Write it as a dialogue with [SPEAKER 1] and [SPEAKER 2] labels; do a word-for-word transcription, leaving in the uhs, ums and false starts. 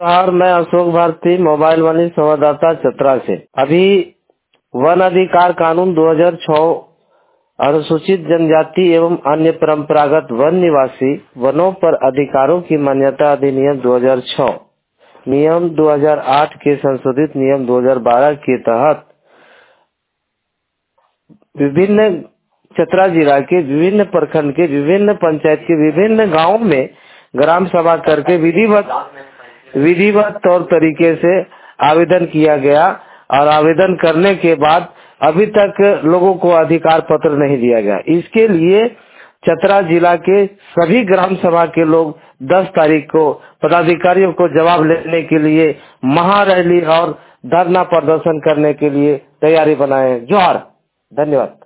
[SPEAKER 1] और मैं अशोक भारती, मोबाइल वाली संवाददाता चतरा से। अभी वन अधिकार कानून दो हज़ार छह अनुसूचित जनजाति एवं अन्य परंपरागत वन निवासी वनों पर अधिकारों की मान्यता अधिनियम दो हज़ार छह नियम दो हज़ार आठ के संशोधित नियम दो हज़ार बारह के तहत विभिन्न चतरा जिला के विभिन्न प्रखंड के विभिन्न पंचायत के विभिन्न गांवों में ग्राम सभा करके विधिवत विधिवत तौर तरीके से आवेदन किया गया और आवेदन करने के बाद अभी तक लोगों को अधिकार पत्र नहीं दिया गया। इसके लिए चतरा जिला के सभी ग्राम सभा के लोग दस तारीख को पदाधिकारियों को जवाब लेने के लिए महारैली और धरना प्रदर्शन करने के लिए तैयारी बनाए। जोहार, धन्यवाद।